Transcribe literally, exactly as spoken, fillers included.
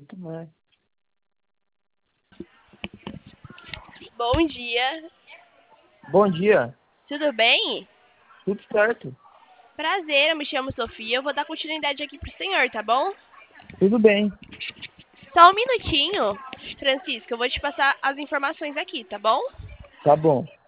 tomar. Bom dia. Bom dia. Tudo bem? Tudo certo. Prazer, eu me chamo Sofia. Eu vou dar continuidade aqui pro senhor, tá bom? Tudo bem. Só um minutinho, Francisco. Eu vou te passar as informações aqui, tá bom? Tá bom.